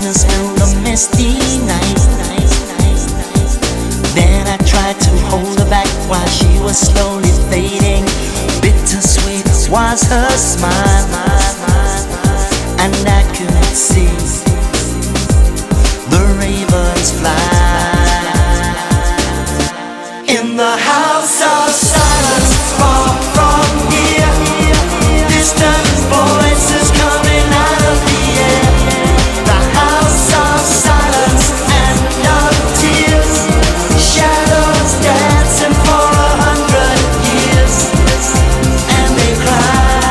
darkness filled the misty night. Then I tried to hold her back while she was slowly fading. Bittersweet was her smile, and I could see the ravens fly. In the house of silence, far from here, distant voices coming out of the air. The house of silence and of tears, shadows dancing for 100 years, and they cry.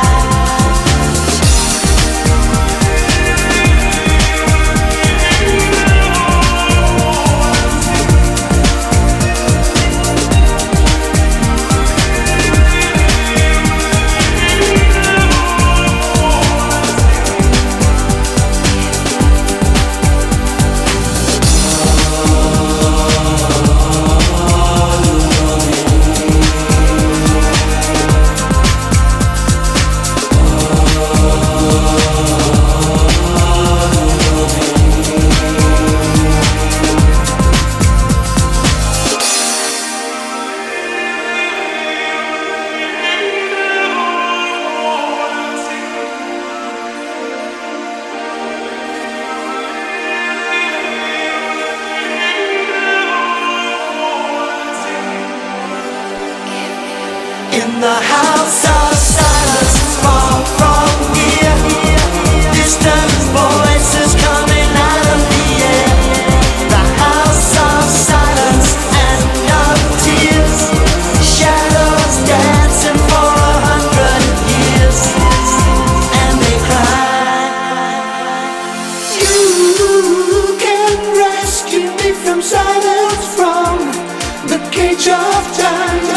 In the house of silence, far from here, distant voices coming out of the air. The house of silence and of tears, shadows dancing for 100 years, and they cry. You can rescue me from silence, from the cage of time.